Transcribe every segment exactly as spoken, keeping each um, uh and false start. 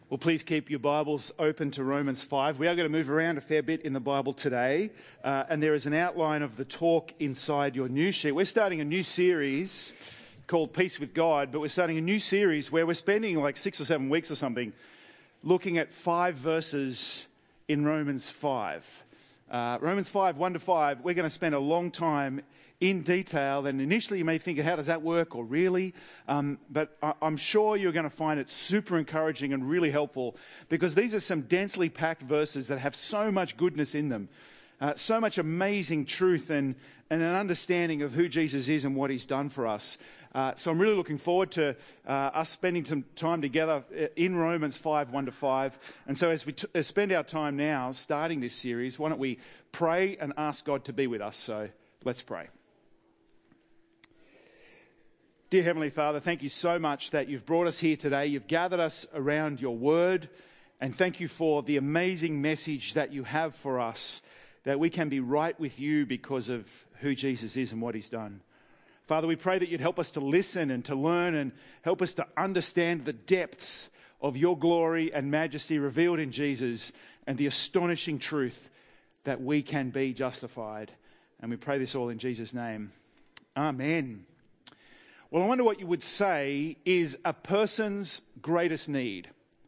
Well, please keep your Bibles open to Romans five. We are going to move around a fair bit in the Bible today, uh, and there is an outline of the talk inside your news sheet. We're starting a new series called Peace with God, but we're starting a new series where we're spending like six or seven weeks or something looking at five verses in Romans five. Uh, Romans five, one to five, we're going to spend a long time in detail, and initially you may think, how does that work, or really? Um, but I- I'm sure you're going to find it super encouraging and really helpful, because these are some densely packed verses that have so much goodness in them, uh, so much amazing truth and, and an understanding of who Jesus is and what he's done for us. Uh, so I'm really looking forward to uh, us spending some time together in Romans five, one to five. And so as we t- uh, spend our time now starting this series, why don't we pray and ask God to be with us? So let's pray. Dear Heavenly Father, thank you so much that you've brought us here today. You've gathered us around your word, and thank you for the amazing message that you have for us, that we can be right with you because of who Jesus is and what he's done. Father, we pray that you'd help us to listen and to learn and help us to understand the depths of your glory and majesty revealed in Jesus and the astonishing truth that we can be justified. And we pray this all in Jesus' name. Amen. Well, I wonder what you would say is a person's greatest need.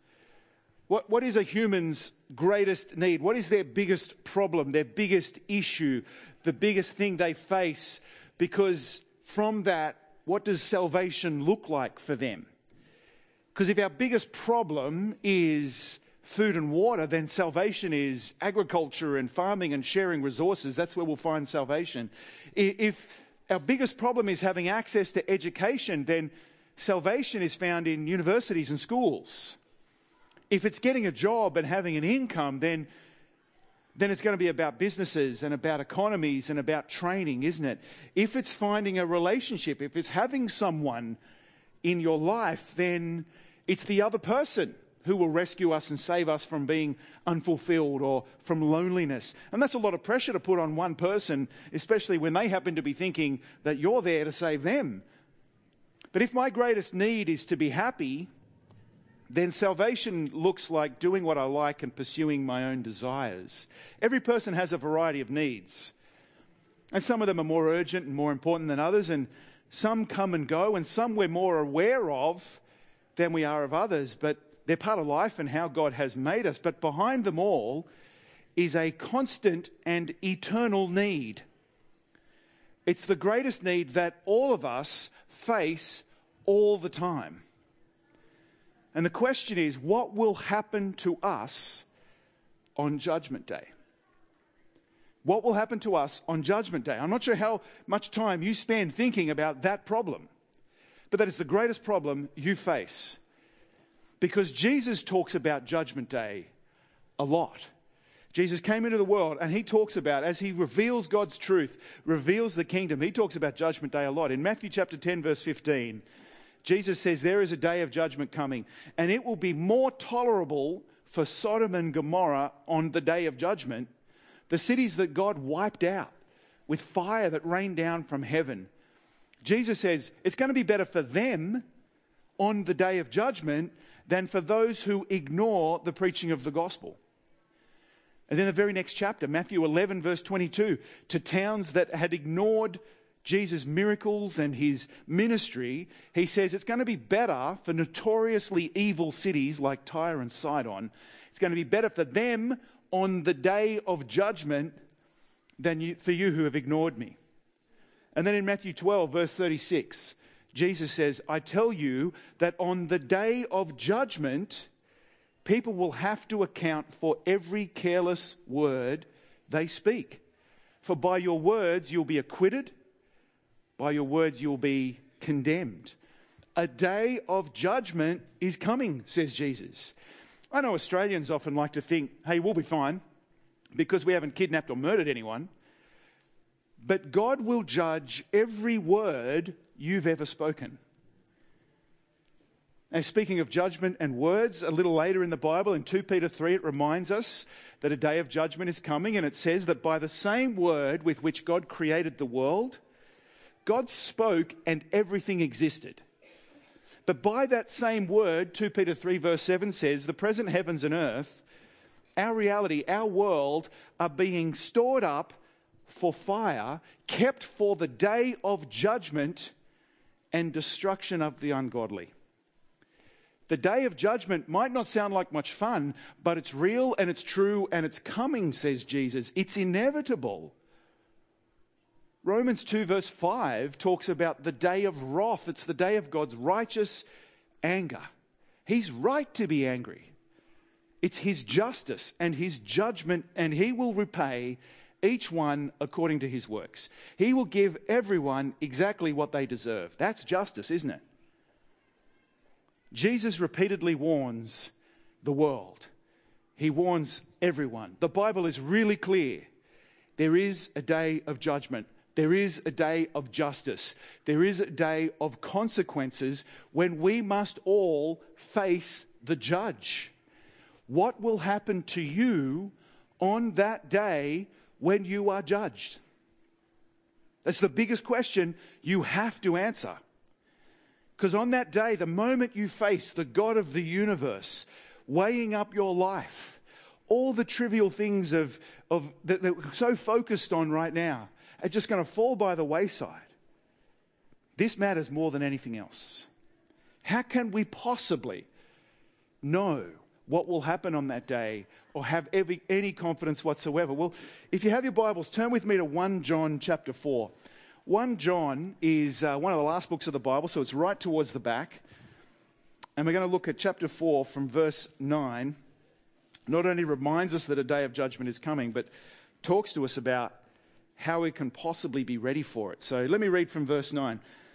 What, what is a human's greatest need? What is their biggest problem, their biggest issue, the biggest thing they face? Because from that, what does salvation look like for them? Because if our biggest problem is food and water, then salvation is agriculture and farming and sharing resources. That's where we'll find salvation. If our biggest problem is having access to education, then salvation is found in universities and schools. If it's getting a job and having an income, then, then it's going to be about businesses and about economies and about training, isn't it? If it's finding a relationship, if it's having someone in your life, then it's the other person who will rescue us and save us from being unfulfilled or from loneliness. And that's a lot of pressure to put on one person, especially when they happen to be thinking that you're there to save them. But if my greatest need is to be happy, then salvation looks like doing what I like and pursuing my own desires. Every person has a variety of needs. And some of them are more urgent and more important than others, and some come and go, and some we're more aware of than we are of others. But they're part of life and how God has made us. But behind them all is a constant and eternal need. It's the greatest need that all of us face all the time. And the question is, what will happen to us on Judgment Day? What will happen to us on Judgment Day? I'm not sure how much time you spend thinking about that problem, but that is the greatest problem you face. Because Jesus talks about Judgment Day a lot. Jesus came into the world and he talks about, as he reveals God's truth, reveals the kingdom, he talks about Judgment Day a lot. In Matthew chapter ten, verse fifteen, Jesus says there is a day of judgment coming, and it will be more tolerable for Sodom and Gomorrah on the day of judgment, the cities that God wiped out with fire that rained down from heaven. Jesus says it's going to be better for them on the day of judgment than for those who ignore the preaching of the gospel. And then the very next chapter, Matthew eleven, verse twenty-two, to towns that had ignored Jesus' miracles and his ministry, he says it's going to be better for notoriously evil cities like Tyre and Sidon. It's going to be better for them on the day of judgment than you, for you who have ignored me. And then in Matthew twelve, verse thirty-six, Jesus says, I tell you that on the day of judgment, people will have to account for every careless word they speak. For by your words you'll be acquitted, by your words you'll be condemned. A day of judgment is coming, says Jesus. I know Australians often like to think, hey, we'll be fine because we haven't kidnapped or murdered anyone. But God will judge every word you've ever spoken. Now, speaking of judgment and words, a little later in the Bible, in Second Peter three, it reminds us that a day of judgment is coming, and it says that by the same word with which God created the world, God spoke and everything existed. But by that same word, Second Peter three verse seven says, the present heavens and earth, our reality, our world, are being stored up for fire, kept for the day of judgment and destruction of the ungodly. The day of judgment might not sound like much fun, but it's real and it's true and it's coming, says Jesus. It's inevitable. Romans two verse five talks about the day of wrath. It's the day of God's righteous anger. He's right to be angry. It's his justice and his judgment, and he will repay each one according to his works. He will give everyone exactly what they deserve. That's justice, isn't it? Jesus repeatedly warns the world. He warns everyone. The Bible is really clear. There is a day of judgment. There is a day of justice. There is a day of consequences when we must all face the judge. What will happen to you on that day when you are judged? That's the biggest question you have to answer. Because on that day, the moment you face the God of the universe weighing up your life, all the trivial things of, of that, that we're so focused on right now are just going to fall by the wayside. This matters more than anything else. How can we possibly know what will happen on that day or have every, any confidence whatsoever? Well, if you have your Bibles, turn with me to First John chapter four. First John is uh, one of the last books of the Bible, so it's right towards the back. And we're going to look at chapter four from verse nine. Not only reminds us that a day of judgment is coming, but talks to us about how we can possibly be ready for it. So let me read from verse nine.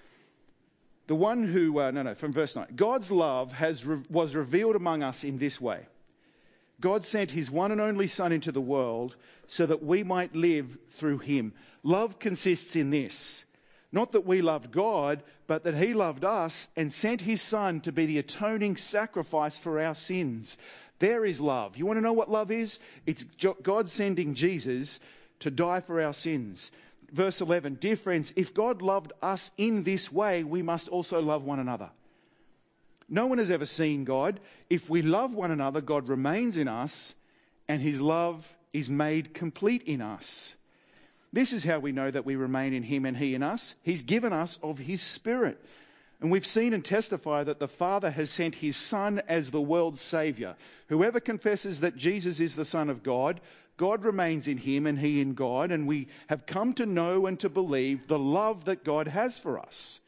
The one who, uh, no, no, from verse nine. God's love has re- was revealed among us in this way. God sent his one and only Son into the world so that we might live through him. Love consists in this, not that we loved God, but that he loved us and sent his Son to be the atoning sacrifice for our sins. There is love. You want to know what love is? It's God sending Jesus to die for our sins. Verse eleven, dear friends, if God loved us in this way, we must also love one another. No one has ever seen God. If we love one another, God remains in us, and his love is made complete in us. This is how we know that we remain in him and he in us. He's given us of his Spirit. And we've seen and testify that the Father has sent his Son as the world's Saviour. Whoever confesses that Jesus is the Son of God, God remains in him and he in God, and we have come to know and to believe the love that God has for us.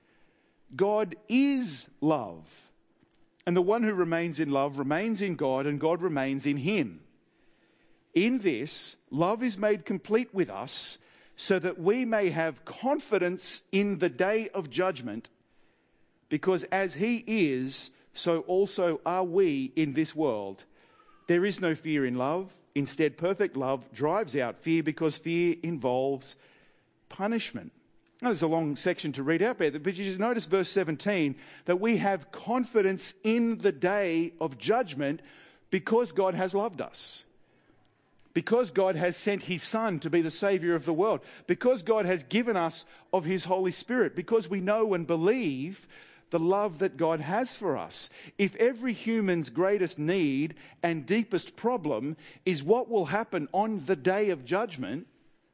God is love, and the one who remains in love remains in God, and God remains in him. In this, love is made complete with us, so that we may have confidence in the day of judgment, because as he is, so also are we in this world. There is no fear in love. Instead, perfect love drives out fear, because fear involves punishment. Now, there's a long section to read out there, but you just notice verse seventeen, that we have confidence in the day of judgment because God has loved us. Because God has sent his Son to be the Saviour of the world. Because God has given us of his Holy Spirit. Because we know and believe the love that God has for us. If every human's greatest need and deepest problem is what will happen on the day of judgment,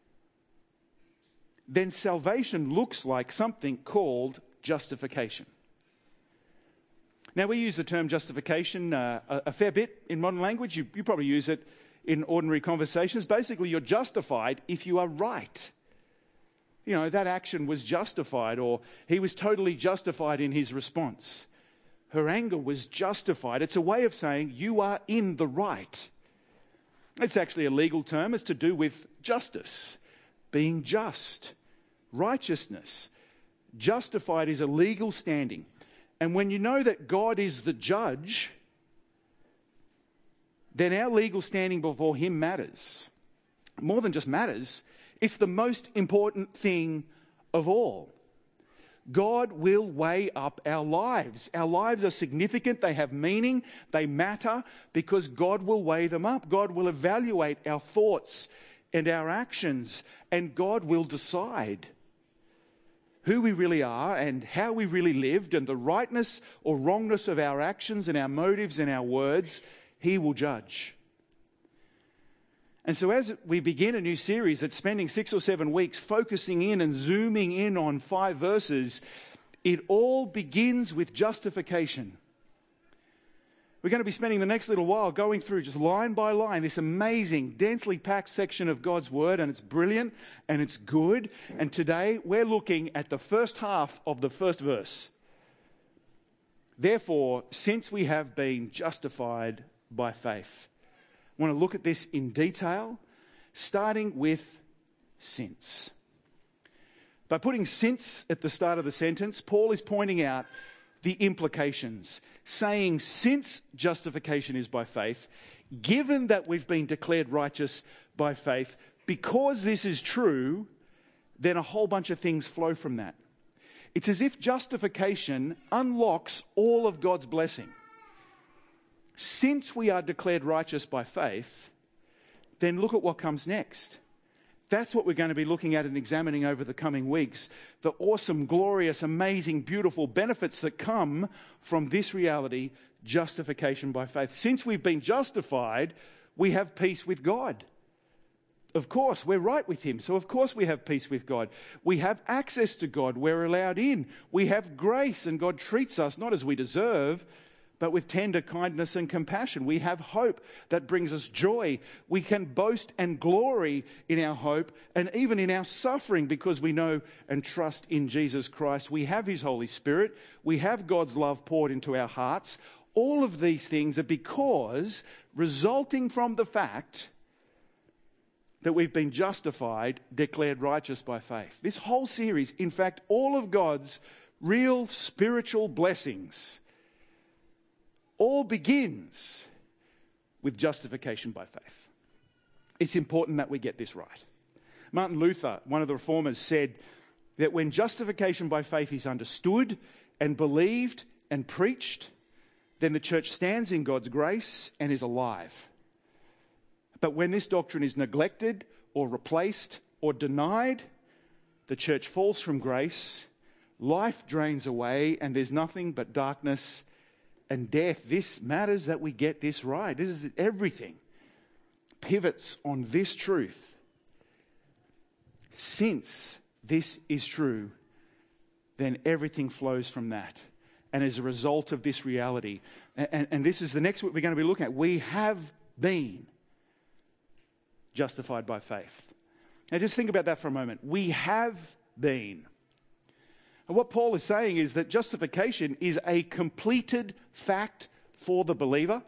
then salvation looks like something called justification. Now, we use the term justification uh, a, a fair bit in modern language. You, you probably use it in ordinary conversations. Basically, you're justified if you are right. You know, that action was justified, or he was totally justified in his response. Her anger was justified. It's a way of saying you are in the right. It's actually a legal term. It's to do with justice, being just, righteousness. Justified is a legal standing. And when you know that God is the judge, then our legal standing before him matters. More than just matters, it's the most important thing of all. God will weigh up our lives. Our lives are significant, they have meaning, they matter, because God will weigh them up. God will evaluate our thoughts and our actions, and God will decide. who we really are and how we really lived and the rightness or wrongness of our actions and our motives and our words, he will judge. And so as we begin a new series that's spending six or seven weeks focusing in and zooming in on five verses, it all begins with justification. We're going to be spending the next little while going through just line by line this amazing, densely packed section of God's Word, and it's brilliant and it's good. And today we're looking at the first half of the first verse. Therefore, since we have been justified by faith. I want to look at this in detail, starting with since. By putting since at the start of the sentence, Paul is pointing out the implications, saying since justification is by faith, given that we've been declared righteous by faith, because this is true, then a whole bunch of things flow from that. It's as if justification unlocks all of God's blessing. Since we are declared righteous by faith, then look at what comes next. That's what we're going to be looking at and examining over the coming weeks. The awesome, glorious, amazing, beautiful benefits that come from this reality, justification by faith. Since we've been justified, we have peace with God. Of course, we're right with Him, so of course we have peace with God. We have access to God. We're allowed in. We have grace, and God treats us not as we deserve, but with tender kindness and compassion. We have hope that brings us joy. We can boast and glory in our hope and even in our suffering because we know and trust in Jesus Christ. We have His Holy Spirit. We have God's love poured into our hearts. All of these things are because resulting from the fact that we've been justified, declared righteous by faith. This whole series, in fact, all of God's real spiritual blessings, all begins with justification by faith. It's important that we get this right. Martin Luther, one of the reformers, said that when justification by faith is understood and believed and preached, then the church stands in God's grace and is alive. But when this doctrine is neglected or replaced or denied, the church falls from grace, life drains away, and there's nothing but darkness and death. This matters that we get this right. This is everything. Pivots on this truth. Since this is true, then everything flows from that. And as a result of this reality, and, and, and this is the next week we're going to be looking at, we have been justified by faith. Now just think about that for a moment. We have been. And what Paul is saying is that justification is a completed fact for the believer.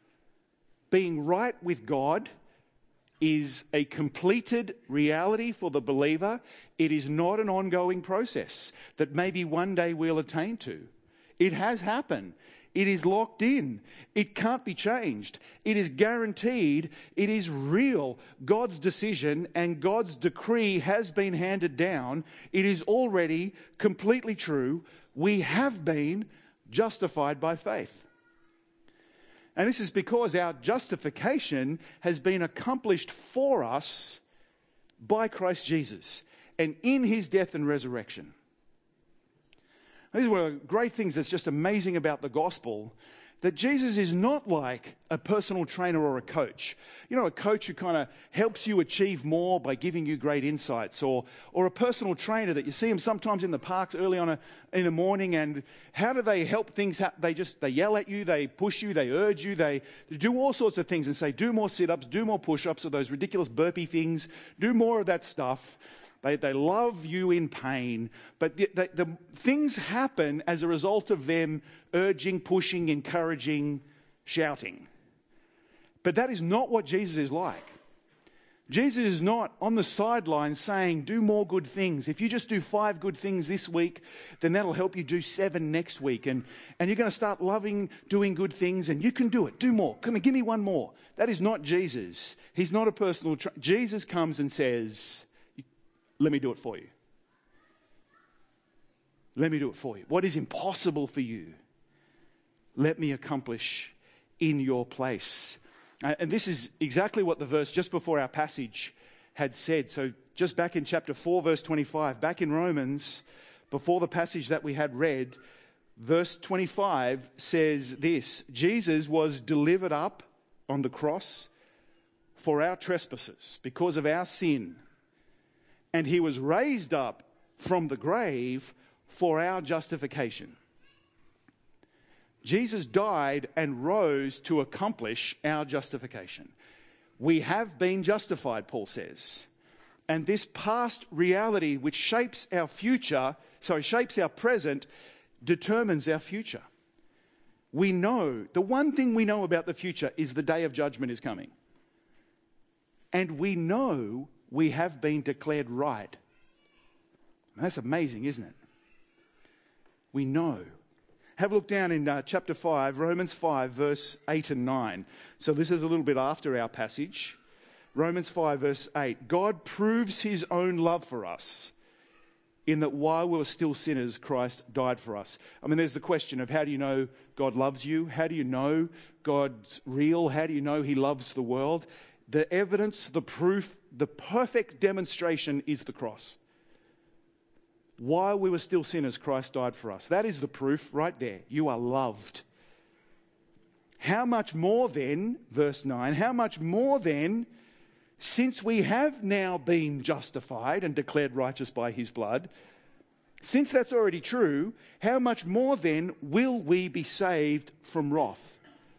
Being right with God is a completed reality for the believer. It is not an ongoing process that maybe one day we'll attain to. It has happened. It is locked in. It can't be changed. It is guaranteed. It is real. God's decision and God's decree has been handed down. It is already completely true. We have been justified by faith. And this is because our justification has been accomplished for us by Christ Jesus and in His death and resurrection. This is one of the great things that's just amazing about the gospel, that Jesus is not like a personal trainer or a coach. You know, a coach who kind of helps you achieve more by giving you great insights, or or a personal trainer that you see them sometimes in the parks early on a, in the morning, and how do they help things happen? They just, they yell at you, they push you, they urge you, they, they do all sorts of things and say, do more sit-ups, do more push-ups, or those ridiculous burpee things, do more of that stuff. They, they love you in pain, but the, the, the things happen as a result of them urging, pushing, encouraging, shouting. But that is not what Jesus is like. Jesus is not on the sidelines saying, do more good things. If you just do five good things this week, then that'll help you do seven next week. And, and you're going to start loving doing good things, and you can do it. Do more. Come on, give me one more. That is not Jesus. He's not a personal trainer. Jesus comes and says, let me do it for you. Let me do it for you. What is impossible for you, let me accomplish in your place. Uh, and this is exactly what the verse just before our passage had said. So just back in chapter four, verse twenty-five, back in Romans, before the passage that we had read, verse twenty-five says this: Jesus was delivered up on the cross for our trespasses, because of our sin, and he was raised up from the grave for our justification. Jesus died and rose to accomplish our justification. We have been justified, Paul says. And this past reality, which shapes our future, sorry, shapes our present, determines our future. We know, the one thing we know about the future is the day of judgment is coming. And we know we have been declared right. That's amazing, isn't it? We know. Have a look down in uh, chapter five, Romans five, verse eight and nine. So this is a little bit after our passage. Romans five, verse eight. God proves his own love for us in that while we were still sinners, Christ died for us. I mean, there's the question of how do you know God loves you? How do you know God's real? How do you know he loves the world? The evidence, the proof, the perfect demonstration is the cross. While we were still sinners, Christ died for us. That is the proof right there. You are loved. How much more then, verse nine, how much more then, since we have now been justified and declared righteous by his blood, since that's already true, how much more then will we be saved from wrath?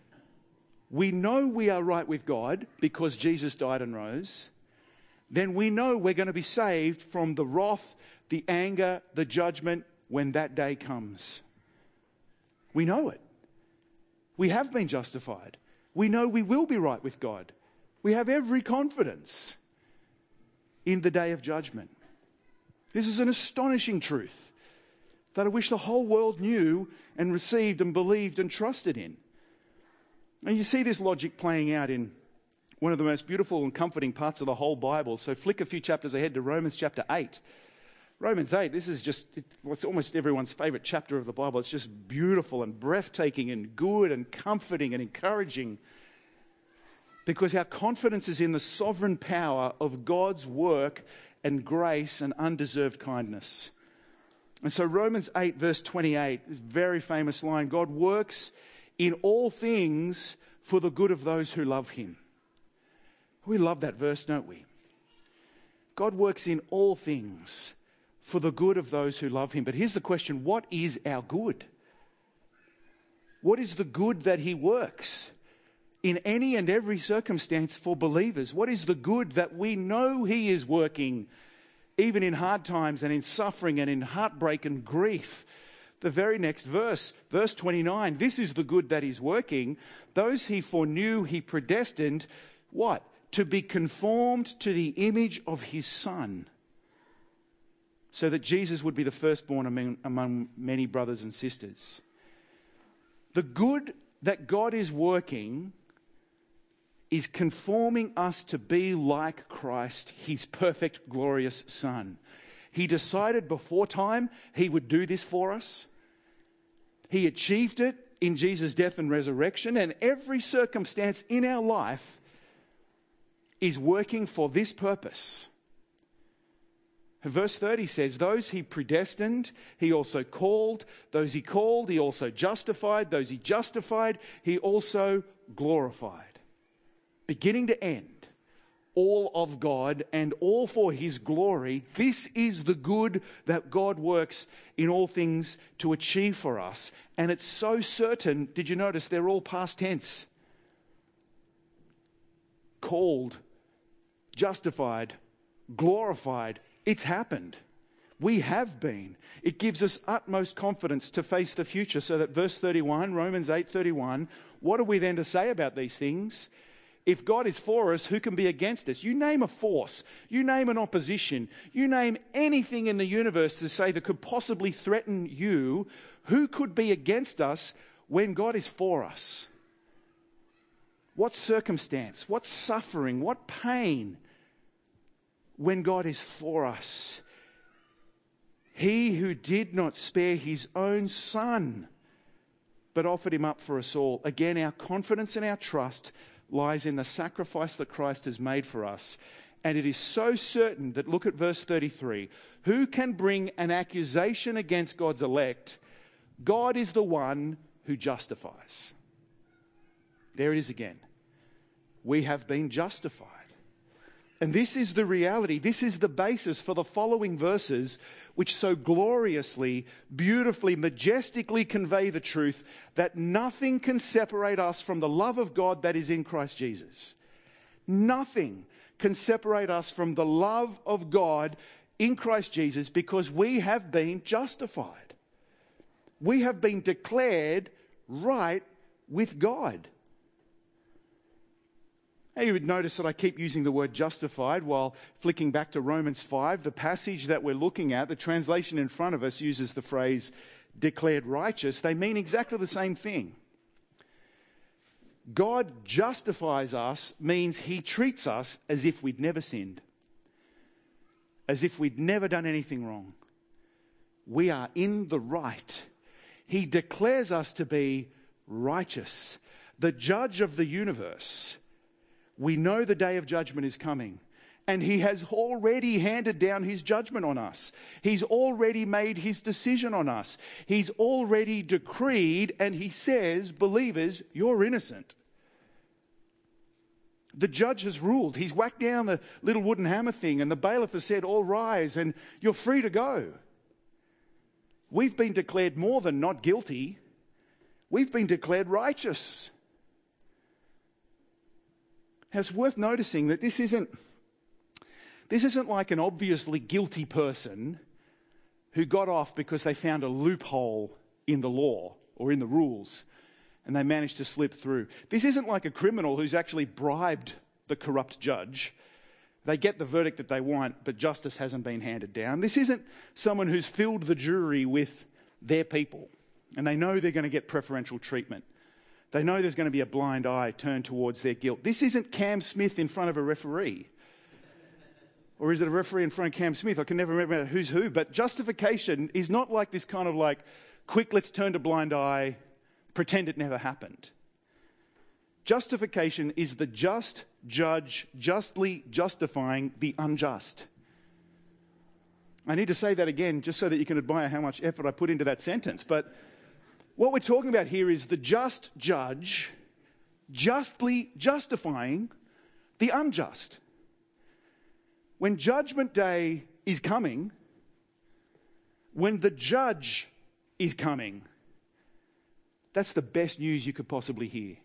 We know we are right with God because Jesus died and rose. Then we know we're going to be saved from the wrath, the anger, the judgment when that day comes. We know it. We have been justified. We know we will be right with God. We have every confidence in the day of judgment. This is an astonishing truth that I wish the whole world knew and received and believed and trusted in. And you see this logic playing out in one of the most beautiful and comforting parts of the whole Bible. So flick a few chapters ahead to Romans chapter eight. Romans eight, this is just, it's almost everyone's favourite chapter of the Bible. It's just beautiful and breathtaking and good and comforting and encouraging, because our confidence is in the sovereign power of God's work and grace and undeserved kindness. And so Romans eight verse twenty-eight, this very famous line, God works in all things for the good of those who love him. We love that verse, don't we? God works in all things for the good of those who love him. But here's the question, what is our good? What is the good that he works in any and every circumstance for believers? What is the good that we know he is working even in hard times and in suffering and in heartbreak and grief? The very next verse, verse twenty-nine, this is the good that he's working. Those he foreknew, he predestined, what? To be conformed to the image of his Son, so that Jesus would be the firstborn among, among many brothers and sisters. The good that God is working is conforming us to be like Christ, his perfect, glorious Son. He decided before time he would do this for us. He achieved it in Jesus' death and resurrection, and every circumstance in our life is working for this purpose. Verse thirty says, those he predestined, he also called. Those he called, he also justified. Those he justified, he also glorified. Beginning to end, all of God and all for his glory. This is the good that God works in all things to achieve for us. And it's so certain. Did you notice they're all past tense? Called, justified, glorified. It's happened. We have been. It gives us utmost confidence to face the future. So that verse thirty-one, Romans eight thirty-one, what are we then to say about these things? If God is for us, who can be against us? You name a force, you name an opposition, you name anything in the universe to say that could possibly threaten you, who could be against us when God is for us? What circumstance, what suffering, what pain when God is for us? He who did not spare his own Son, but offered him up for us all. Again, our confidence and our trust lies in the sacrifice that Christ has made for us. And it is so certain that, look at verse thirty-three, who can bring an accusation against God's elect? God is the one who justifies. There it is again. We have been justified. And this is the reality. This is the basis for the following verses, which so gloriously, beautifully, majestically convey the truth that nothing can separate us from the love of God that is in Christ Jesus. Nothing can separate us from the love of God in Christ Jesus, because we have been justified. We have been declared right with God. Now you would notice that I keep using the word justified while flicking back to Romans five. The passage that we're looking at, the translation in front of us uses the phrase declared righteous. They mean exactly the same thing. God justifies us means he treats us as if we'd never sinned, as if we'd never done anything wrong. We are in the right. He declares us to be righteous. The judge of the universe. We know the day of judgment is coming, and he has already handed down his judgment on us. He's already made his decision on us. He's already decreed, and he says, believers, you're innocent. The judge has ruled. He's whacked down the little wooden hammer thing, and the bailiff has said, all rise, and you're free to go. We've been declared more than not guilty. We've been declared righteous. It's worth noticing that this isn't, this isn't like an obviously guilty person who got off because they found a loophole in the law or in the rules and they managed to slip through. This isn't like a criminal who's actually bribed the corrupt judge. They get the verdict that they want, but justice hasn't been handed down. This isn't someone who's filled the jury with their people and they know they're going to get preferential treatment. They know there's going to be a blind eye turned towards their guilt. This isn't Cam Smith in front of a referee. Or is it a referee in front of Cam Smith? I can never remember who's who. But justification is not like this kind of like, quick, let's turn a blind eye, pretend it never happened. Justification is the just judge justly justifying the unjust. I need to say that again just so that you can admire how much effort I put into that sentence. But what we're talking about here is the just judge justly justifying the unjust. When judgment day is coming, when the judge is coming, that's the best news you could possibly hear.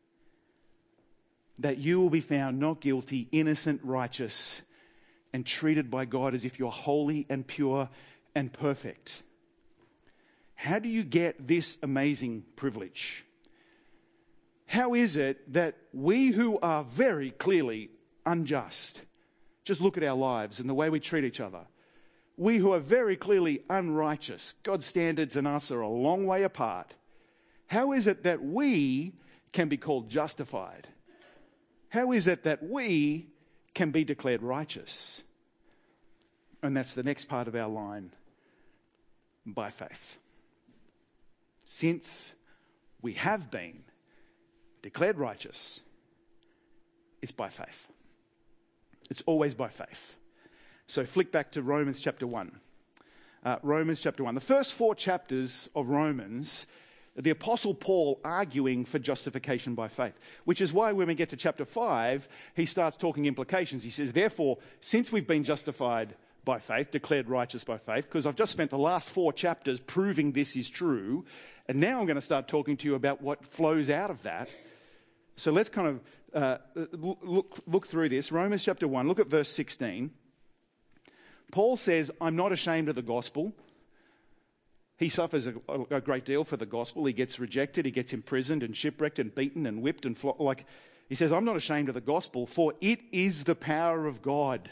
That you will be found not guilty, innocent, righteous, and treated by God as if you're holy and pure and perfect. How do you get this amazing privilege? How is it that we who are very clearly unjust, just look at our lives and the way we treat each other, we who are very clearly unrighteous, God's standards and us are a long way apart, how is it that we can be called justified? How is it that we can be declared righteous? And that's the next part of our line, by faith. Since we have been declared righteous, it's by faith. It's always by faith. So flick back to Romans chapter one. Uh, Romans chapter one. The first four chapters of Romans, the Apostle Paul arguing for justification by faith, which is why when we get to chapter five, he starts talking implications. He says, therefore, since we've been justified by faith, declared righteous by faith, because I've just spent the last four chapters proving this is true, and now I'm going to start talking to you about what flows out of that. So let's kind of uh, look, look through this. Romans chapter one, look at verse sixteen. Paul says, I'm not ashamed of the gospel. He suffers a, a great deal for the gospel. He gets rejected, he gets imprisoned and shipwrecked and beaten and whipped and flo- like he says, I'm not ashamed of the gospel, for it is the power of God.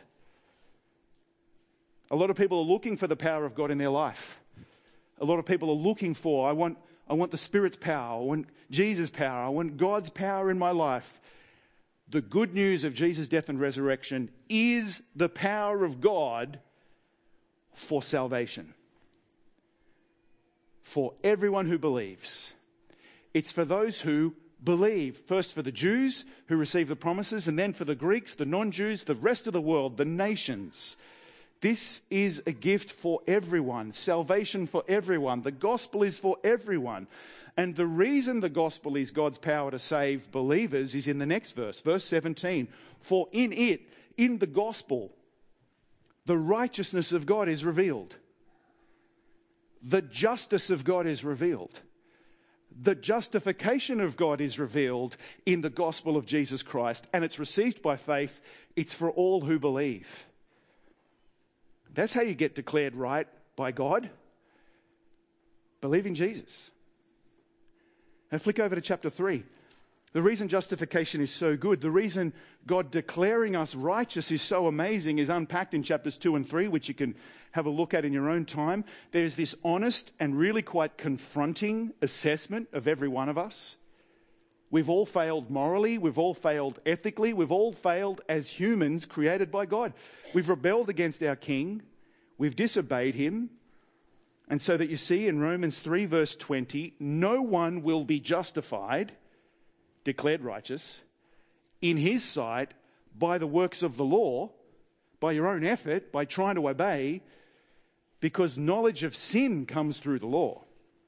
A lot of people are looking for the power of God in their life. A lot of people are looking for, I want, I want the Spirit's power, I want Jesus' power, I want God's power in my life. The good news of Jesus' death and resurrection is the power of God for salvation. For everyone who believes. It's for those who believe, first for the Jews who receive the promises, and then for the Greeks, the non-Jews, the rest of the world, the nations. This is a gift for everyone, salvation for everyone. The gospel is for everyone. And the reason the gospel is God's power to save believers is in the next verse, verse seventeen. For in it, in the gospel, the righteousness of God is revealed. The justice of God is revealed. The justification of God is revealed in the gospel of Jesus Christ, and it's received by faith. It's for all who believe. That's how you get declared right by God. Believe in Jesus. Now flick over to chapter three. The reason justification is so good, the reason God declaring us righteous is so amazing is unpacked in chapters two and three, which you can have a look at in your own time. There's this honest and really quite confronting assessment of every one of us. We've all failed morally, we've all failed ethically, we've all failed as humans created by God. We've rebelled against our King, we've disobeyed him. And so that you see in Romans three verse twenty, no one will be justified, declared righteous, in his sight by the works of the law, by your own effort, by trying to obey, because knowledge of sin comes through the law.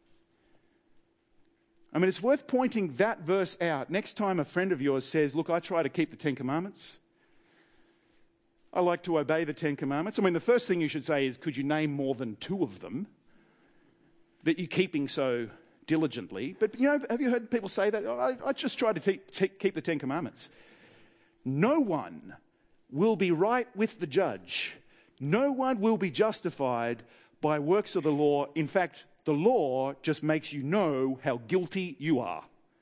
I mean, it's worth pointing that verse out. Next time a friend of yours says, look, I try to keep the Ten Commandments. I like to obey the Ten Commandments. I mean, the first thing you should say is, could you name more than two of them that you're keeping so diligently? But, you know, have you heard people say that? Oh, I, I just try to te- te- keep the Ten Commandments. No one will be right with the judge. No one will be justified by works of the law. In fact, the law just makes you know how guilty you are.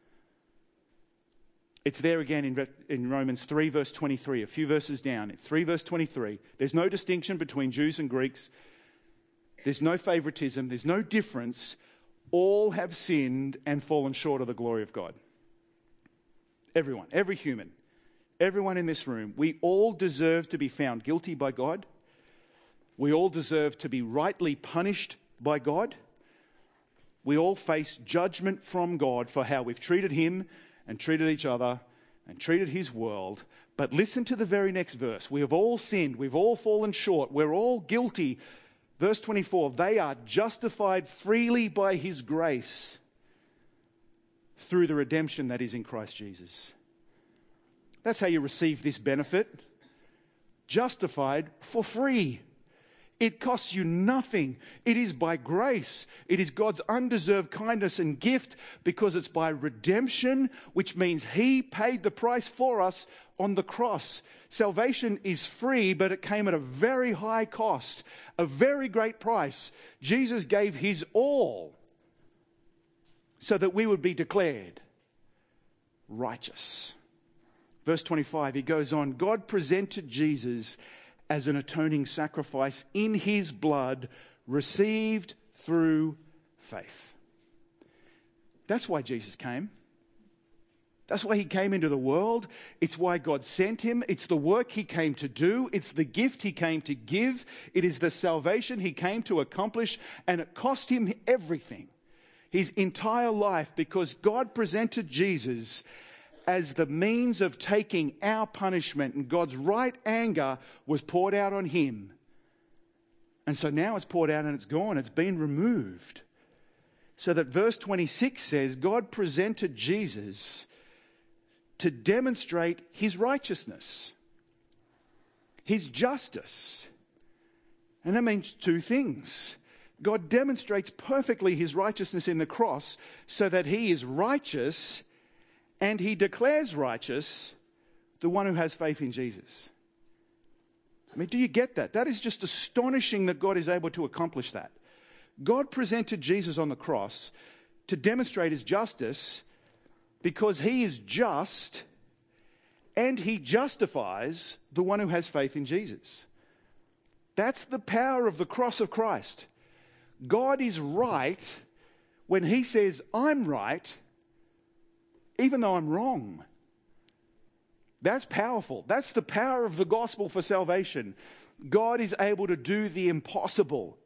It's there again in, in Romans three verse twenty-three, a few verses down. three verse twenty-three. There's no distinction between Jews and Greeks. There's no favoritism. There's no difference. All have sinned and fallen short of the glory of God. Everyone, every human, everyone in this room, we all deserve to be found guilty by God. We all deserve to be rightly punished by God. We all face judgment from God for how we've treated him and treated each other and treated his world. But listen to the very next verse. We have all sinned. We've all fallen short. We're all guilty. Verse twenty-four, they are justified freely by his grace through the redemption that is in Christ Jesus. That's how you receive this benefit. Justified for free. It costs you nothing. It is by grace. It is God's undeserved kindness and gift because it's by redemption, which means he paid the price for us on the cross. Salvation is free, but it came at a very high cost, a very great price. Jesus gave his all so that we would be declared righteous. Verse twenty-five, he goes on, God presented Jesus as an atoning sacrifice in his blood, received through faith. That's why Jesus came. That's why he came into the world. It's why God sent him. It's the work he came to do. It's the gift he came to give. It is the salvation he came to accomplish, and it cost him everything, his entire life, because God presented Jesus as the means of taking our punishment, and God's right anger was poured out on him. And so now it's poured out and it's gone. It's been removed. So that verse twenty-six says, God presented Jesus to demonstrate his righteousness, his justice. And that means two things. God demonstrates perfectly his righteousness in the cross so that he is righteous, and he declares righteous the one who has faith in Jesus. I mean, do you get that? That is just astonishing that God is able to accomplish that. God presented Jesus on the cross to demonstrate his justice because he is just, and he justifies the one who has faith in Jesus. That's the power of the cross of Christ. God is right when he says, I'm right, even though I'm wrong. That's powerful. That's the power of the gospel for salvation. God is able to do the impossible.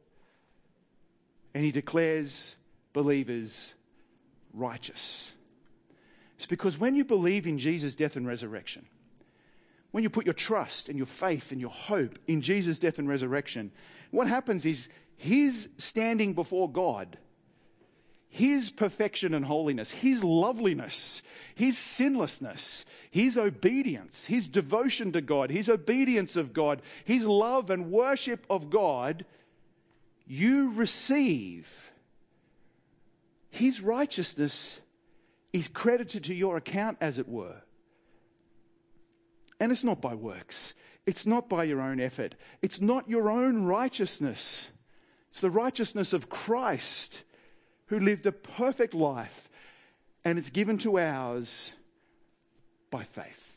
And he declares believers righteous. It's because when you believe in Jesus' death and resurrection, when you put your trust and your faith and your hope in Jesus' death and resurrection, what happens is his standing before God, his perfection and holiness, his loveliness, his sinlessness, his obedience, his devotion to God, his obedience of God, his love and worship of God, you receive. His righteousness is credited to your account, as it were. And it's not by works. It's not by your own effort. It's not your own righteousness. It's the righteousness of Christ, who lived a perfect life, and it's given to ours by faith.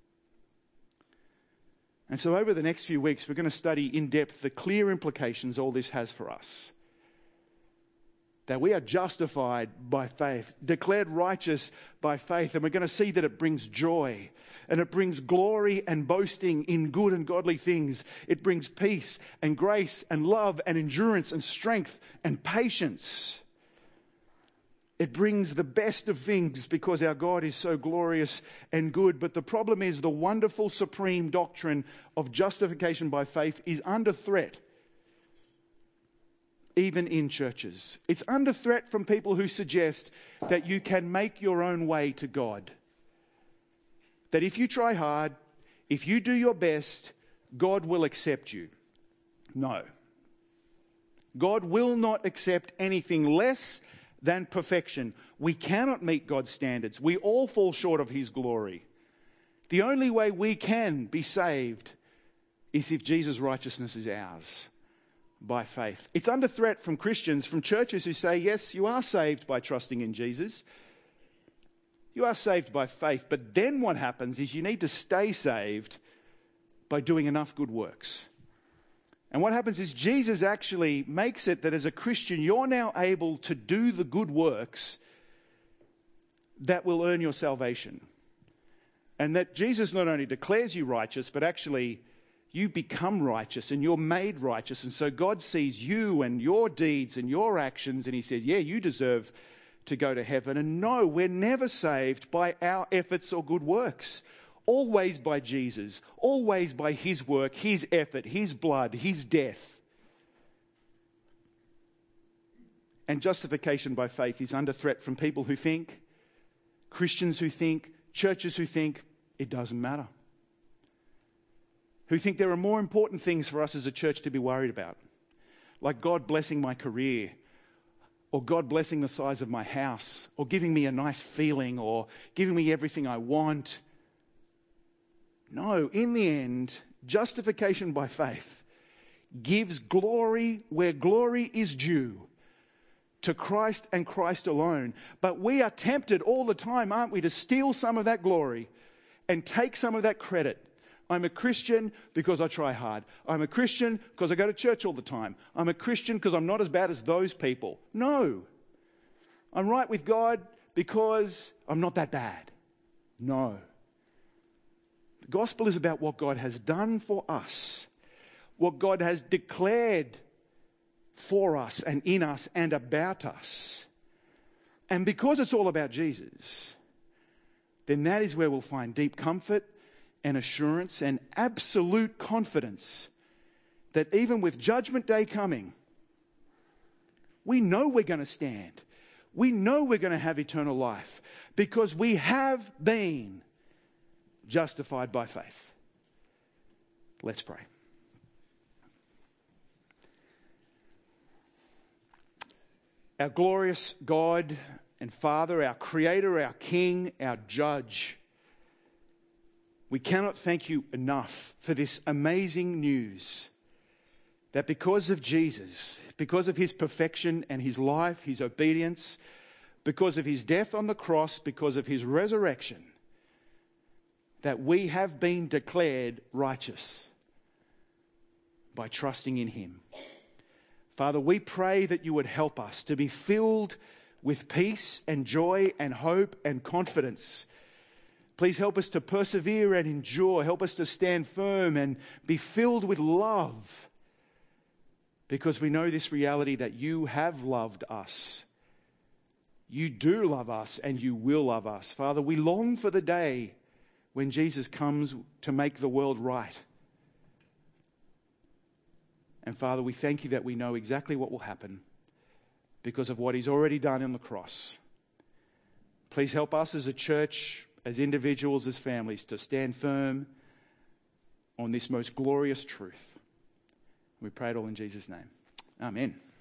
And so over the next few weeks, we're going to study in depth the clear implications all this has for us. That we are justified by faith, declared righteous by faith, and we're going to see that it brings joy, and it brings glory and boasting in good and godly things. It brings peace and grace and love and endurance and strength and patience. It brings the best of things because our God is so glorious and good. But the problem is the wonderful supreme doctrine of justification by faith is under threat, even in churches. It's under threat from people who suggest that you can make your own way to God. That if you try hard, if you do your best, God will accept you. No. God will not accept anything less than perfection. We cannot meet God's standards. We all fall short of his glory. The only way we can be saved is if Jesus' righteousness is ours by faith. It's under threat from Christians, from churches who say, yes, you are saved by trusting in Jesus. You are saved by faith. But then what happens is you need to stay saved by doing enough good works. And what happens is Jesus actually makes it that as a Christian, you're now able to do the good works that will earn your salvation. And that Jesus not only declares you righteous, but actually you become righteous and you're made righteous. And so God sees you and your deeds and your actions, and he says, yeah, you deserve to go to heaven. And no, we're never saved by our efforts or good works. Always by Jesus, always by his work, his effort, his blood, his death. And justification by faith is under threat from people who think, Christians who think, churches who think, it doesn't matter. Who think there are more important things for us as a church to be worried about. Like God blessing my career, or God blessing the size of my house, or giving me a nice feeling, or giving me everything I want. No, in the end, justification by faith gives glory where glory is due to Christ and Christ alone. But we are tempted all the time, aren't we, to steal some of that glory and take some of that credit. I'm a Christian because I try hard. I'm a Christian because I go to church all the time. I'm a Christian because I'm not as bad as those people. No. I'm right with God because I'm not that bad. No. The gospel is about what God has done for us, what God has declared for us and in us and about us. And because it's all about Jesus, then that is where we'll find deep comfort and assurance and absolute confidence that even with Judgment Day coming, we know we're going to stand. We know we're going to have eternal life because we have been justified by faith. Let's pray. Our glorious God and Father, our Creator, our King, our Judge, we cannot thank you enough for this amazing news that because of Jesus, because of his perfection and his life, his obedience, because of his death on the cross, because of his resurrection, that we have been declared righteous by trusting in him. Father, we pray that you would help us to be filled with peace and joy and hope and confidence. Please help us to persevere and endure. Help us to stand firm and be filled with love, because we know this reality that you have loved us You do love us and you will love us. Father, we long for the day when Jesus comes to make the world right. And Father, we thank you that we know exactly what will happen because of what he's already done on the cross. Please help us as a church, as individuals, as families, to stand firm on this most glorious truth. We pray it all in Jesus' name. Amen.